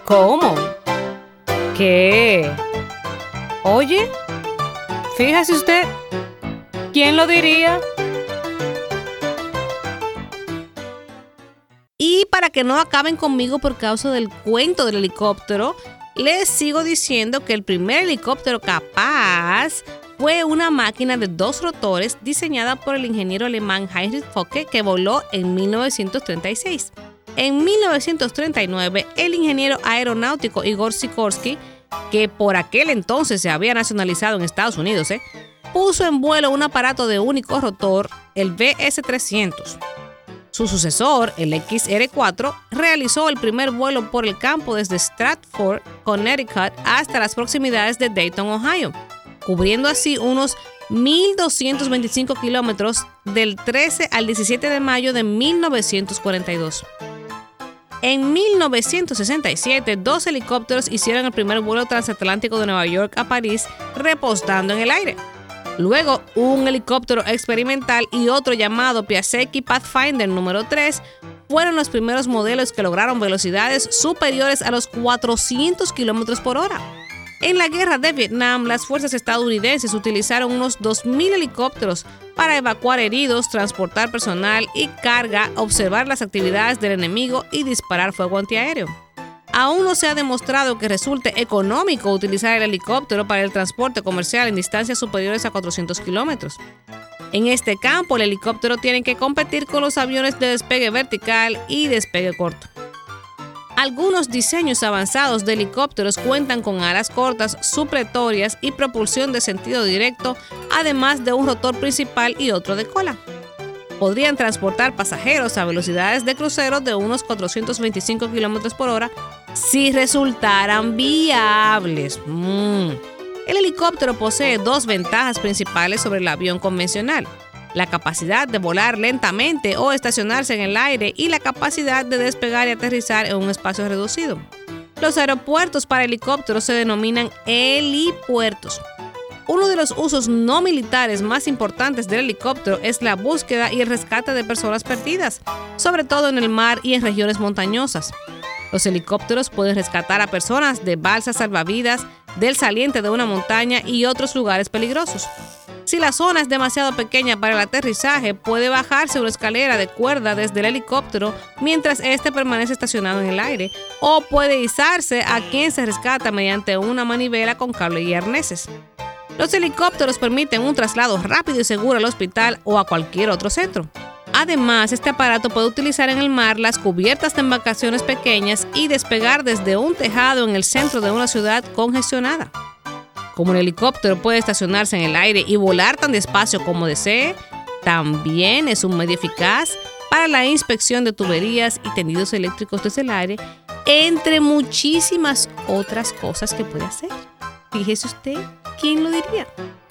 ¿Cómo? ¿Qué? Oye, fíjese usted, ¿quién lo diría? Y para que no acaben conmigo por causa del cuento del helicóptero, les sigo diciendo que el primer helicóptero capaz fue una máquina de 2 rotores diseñada por el ingeniero alemán Heinrich Focke, que voló en 1936. En 1939, el ingeniero aeronáutico Igor Sikorsky, que por aquel entonces se había nacionalizado en Estados Unidos, puso en vuelo un aparato de único rotor, el VS-300. Su sucesor, el XR-4, realizó el primer vuelo por el campo desde Stratford, Connecticut, hasta las proximidades de Dayton, Ohio, cubriendo así unos 1.225 kilómetros del 13 al 17 de mayo de 1942. En 1967, 2 helicópteros hicieron el primer vuelo transatlántico de Nueva York a París, repostando en el aire. Luego, un helicóptero experimental y otro llamado Piasecki Pathfinder número 3 fueron los primeros modelos que lograron velocidades superiores a los 400 kilómetros por hora. En la guerra de Vietnam, las fuerzas estadounidenses utilizaron unos 2.000 helicópteros para evacuar heridos, transportar personal y carga, observar las actividades del enemigo y disparar fuego antiaéreo. Aún no se ha demostrado que resulte económico utilizar el helicóptero para el transporte comercial en distancias superiores a 400 kilómetros. En este campo, el helicóptero tiene que competir con los aviones de despegue vertical y despegue corto. Algunos diseños avanzados de helicópteros cuentan con alas cortas, supletorias y propulsión de sentido directo, además de un rotor principal y otro de cola. Podrían transportar pasajeros a velocidades de crucero de unos 425 kilómetros por hora si resultaran viables. El helicóptero posee 2 ventajas principales sobre el avión convencional: la capacidad de volar lentamente o estacionarse en el aire y la capacidad de despegar y aterrizar en un espacio reducido. Los aeropuertos para helicópteros se denominan helipuertos. Uno de los usos no militares más importantes del helicóptero es la búsqueda y el rescate de personas perdidas, sobre todo en el mar y en regiones montañosas. Los helicópteros pueden rescatar a personas de balsas salvavidas, del saliente de una montaña y otros lugares peligrosos. Si la zona es demasiado pequeña para el aterrizaje, puede bajarse una escalera de cuerda desde el helicóptero mientras éste permanece estacionado en el aire, o puede izarse a quien se rescata mediante una manivela con cable y arneses. Los helicópteros permiten un traslado rápido y seguro al hospital o a cualquier otro centro. Además, este aparato puede utilizar en el mar las cubiertas de embarcaciones pequeñas y despegar desde un tejado en el centro de una ciudad congestionada. Como el helicóptero puede estacionarse en el aire y volar tan despacio como desee, también es un medio eficaz para la inspección de tuberías y tendidos eléctricos desde el aire, entre muchísimas otras cosas que puede hacer. Fíjese usted, ¿quién lo diría?